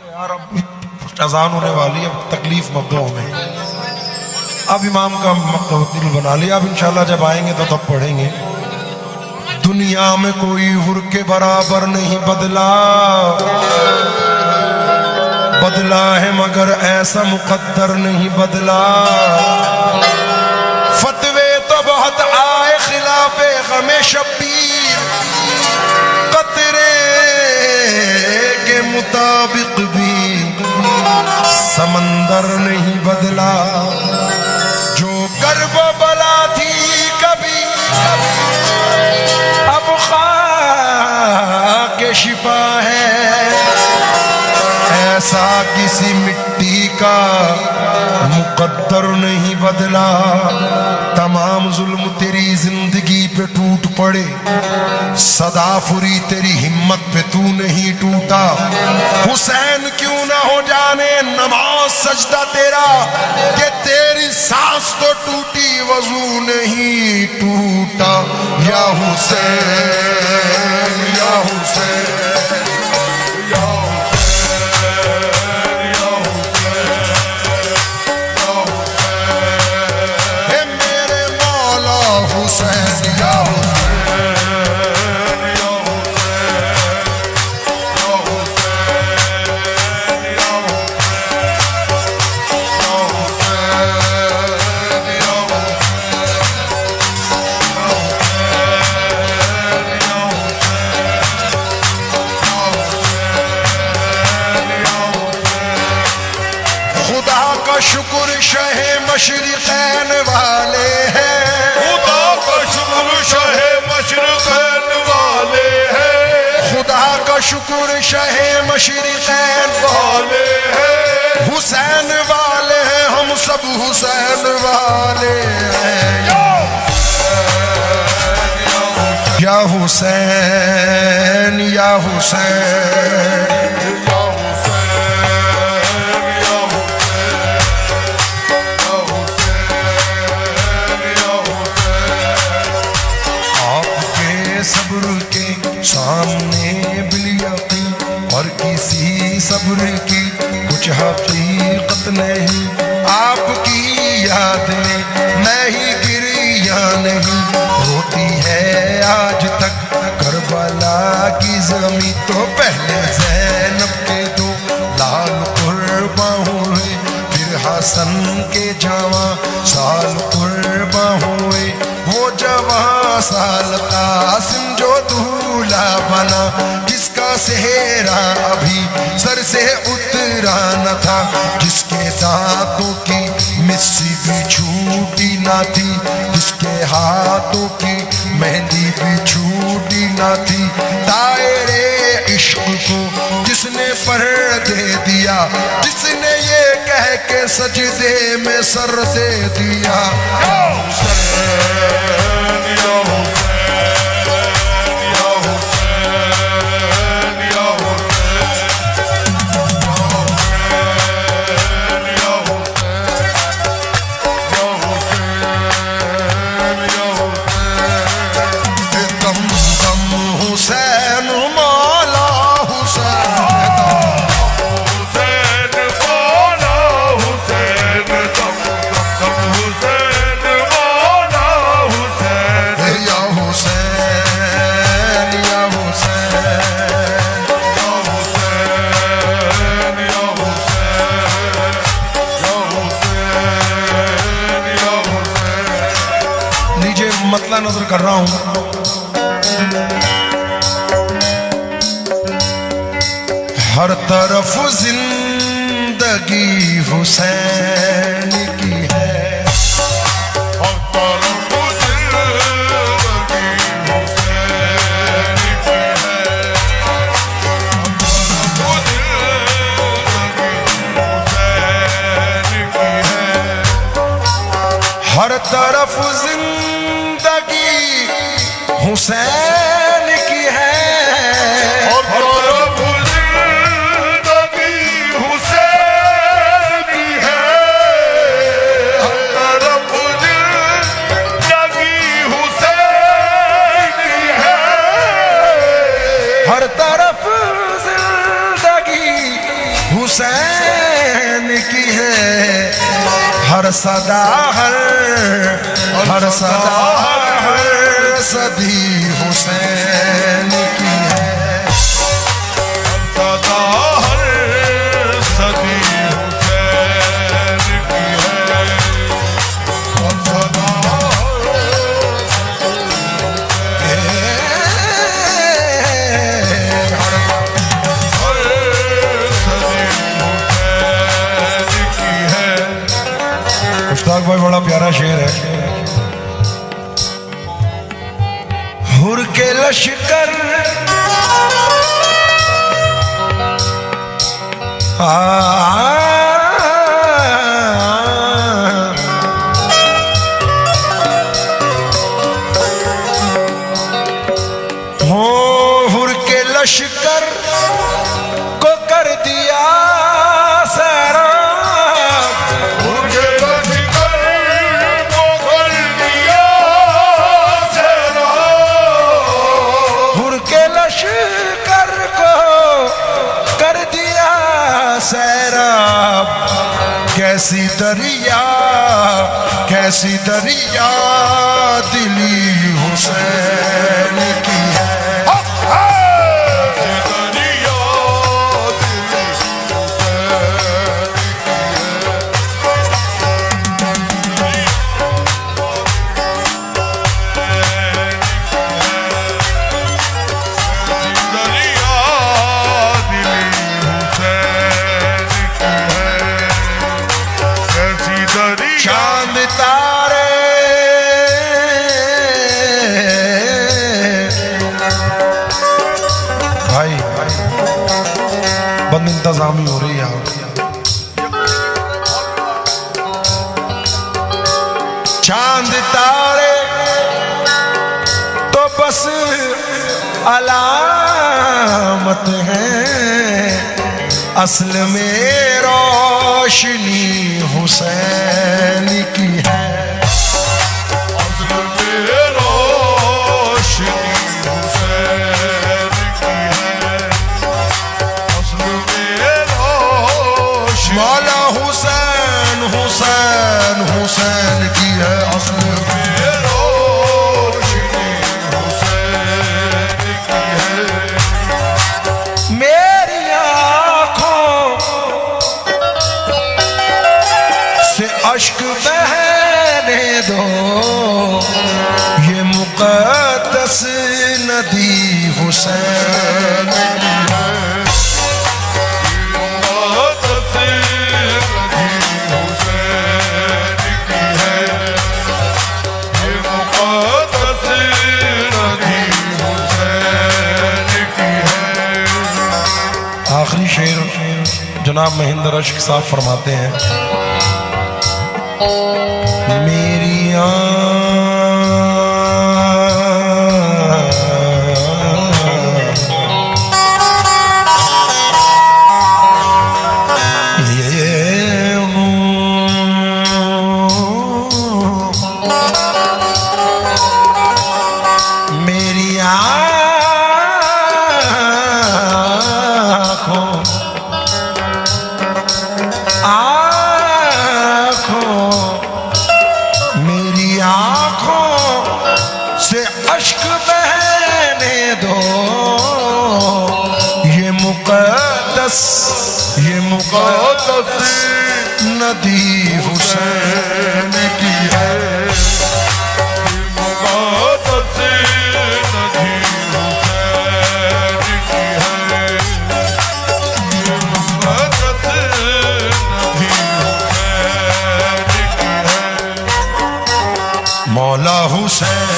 यार अब अजान होने वाली है, अब तकलीफ मत दो हमें। अब इमाम का दिल बना लिया, अब इंशाल्लाह जब आएंगे तो तब पढ़ेंगे। दुनिया में कोई हुर के बराबर नहीं बदला, बदला है मगर ऐसा मुकद्दर नहीं बदला। फतवे तो बहुत आए खिलाफे गमे शब्बीर, कतरे के मुताबिक भी समंदर नहीं बदला। जो कर्ब बला थी कभी अब खाके शिफा है, ऐसा किसी मिट्टी का मुकद्दर नहीं बदला। तमाम जुल्म तेरी जिंदगी पे टूट पड़े, सदा फुरी तेरी हिम्मत पे तू नहीं टूटा। हुसैन क्यों ना हो जाने नमाज सजदा तेरा, कि तेरी सांस तो टूटी वजू नहीं टूटा। या हुसैन या हुसैन शुक्र शहे मशरिक़ैन वाले हैं, खुदा का शुक्र शहे मशरिक़ैन वाले हैं, खुदा का शुक्र शहे मशरिक़ैन वाले हैं। हुसैन वाले हैं, हम सब हुसैन वाले हैं। या हुसैन या हुसैन सामने बिलियकी और किसी सब्र की कुछ हकीकत नहीं। आपकी याद में मैं ही गिरिया नहीं, रोती है आज तक करबला की ज़मीं। तो पहले ज़ैनब के दो लाल कुर्बा हुए, फिर हसन के जवां साल कुर्बा हुए। वो जवां साल कासिम जो दूल्हा बना, जिसका सेहरा अभी सर से उतरा न था, जिसके दांतों की मिस्सी भी छूटी ना थी, जिसके हाथों की मेहंदी भी छूटी ना थी। दायरे इश्क को जिसने पर्दे दिया, जिसने ये कह के सजदे में सर दे दिया। मतला नजर कर रहा हूं। हर तरफ जिंदगी हुसैन की है, हर तरफ जिंदगी हुसैन की है, हर तरफ जिंदगी हुसैन की है, हर तरफ जिंदगी हुसैन की है, हर तरफ जिंदगी हुसैन की है, हर तरफ जिंदगी हुसैन की है, हर सदा हर सदा हर सदी हुसैन की है, सदा हर सदी हुसैन की है, सदा मुश्ताक भाई बड़ा प्यारा शेर है। हुर के लश्कर हुर के लश्कर को कर दिया सैराब, कैसी दरिया दिली हुसैन की है, चांद तारे भाई बंद इंतजामी हो रही है। चांद तारे तो बस अलामत है, असल में रोशनी हुसैन की है, असल में रोशनी हुसैन की है, असल में रोशनी मौला हुसैन हुसैन हुसैन की है, असल में रोशनी हुसैन की है। मेरी आँखों से अश्क बहने दो, ये मुक़द्दस नदी हुसैन की है, मुक़द्दस नदी हुसैन की है, ये मुक़द्दस नदी हुसैन की है। आखिरी शेर जनाब महेंद्र अश्क साहब फरमाते हैं, मेरी मेरी आँखों से अश्क बहने दो, ये मुक़द्दस नदी हुसैन की है, मुक़द्दस नदी हुसैन की है, मुक़द्दस नदी हुसैन की है। मौला हुसैन